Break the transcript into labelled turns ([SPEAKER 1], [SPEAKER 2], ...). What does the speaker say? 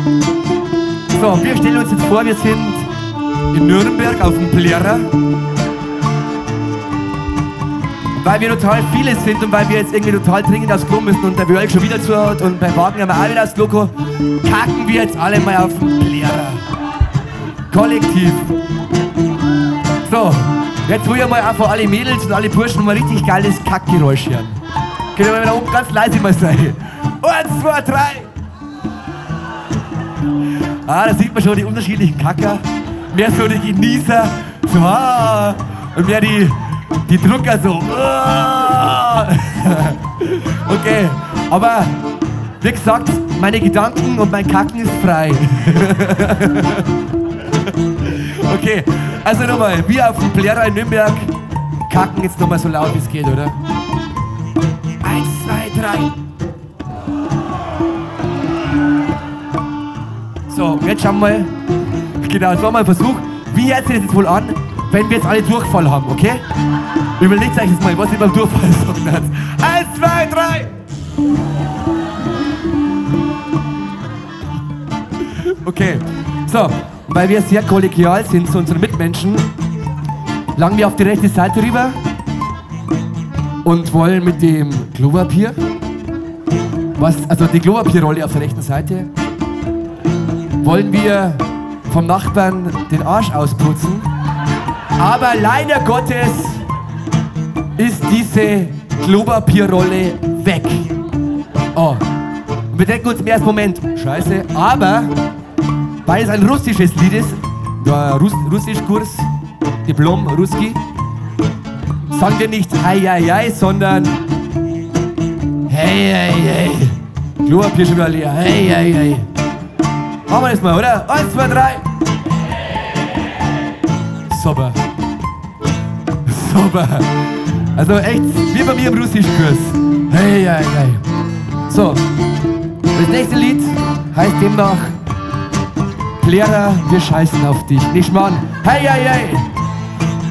[SPEAKER 1] So, wir stellen uns jetzt vor, wir sind in Nürnberg auf dem Plärrer. Weil wir total viele sind und weil wir jetzt irgendwie total dringend aufs Klo müssen und der Wörl schon wieder zu hat und beim Wagen haben wir auch wieder aufs Klo, kacken wir jetzt alle mal auf den Plärrer. Kollektiv. So, jetzt will ich mal einfach alle Mädels und alle Burschen mal richtig geiles Kackgeräusch hören. Können wir da oben ganz leise mal sein? 1, 2, 3. Ah, da sieht man schon die unterschiedlichen Kacker. Mehr so die Genießer, so und mehr die Drucker so. Okay, aber wie gesagt, meine Gedanken und mein Kacken ist frei. Okay, also nochmal, wir auf dem Plärrer in Nürnberg kacken jetzt nochmal so laut wie es geht, oder? 1, 2, 3. So, jetzt schauen wir mal. Genau, das war mal ein Versuch. Wie hört sich das jetzt wohl an, wenn wir jetzt alle Durchfall haben, okay? Überlegt euch jetzt mal, was ihr beim Durchfall sagen hat. 1, 2, 3! Okay, so, weil wir sehr kollegial sind zu unseren Mitmenschen, langen wir auf die rechte Seite rüber und wollen mit dem Klopapier, also die Klopapierrolle auf der rechten Seite, wollen wir vom Nachbarn den Arsch ausputzen. Aber leider Gottes ist diese Klopapierrolle weg. Oh, und wir denken uns im ersten Moment, scheiße, aber weil es ein russisches Lied ist, der Russischkurs, Diplom, Ruski, sagen wir nicht hei, hei, hei, sondern hey, hey, hey. Klopapier schon wieder leer, hey, hey, hey. Machen wir das mal, oder? 1, 2, 3. Super. Super. Also echt, wie bei mir im Russischkurs. Hey, hey, hey. So, das nächste Lied heißt demnach Plärrer, wir scheißen auf dich. Nicht Mann. Hey, hey, hey.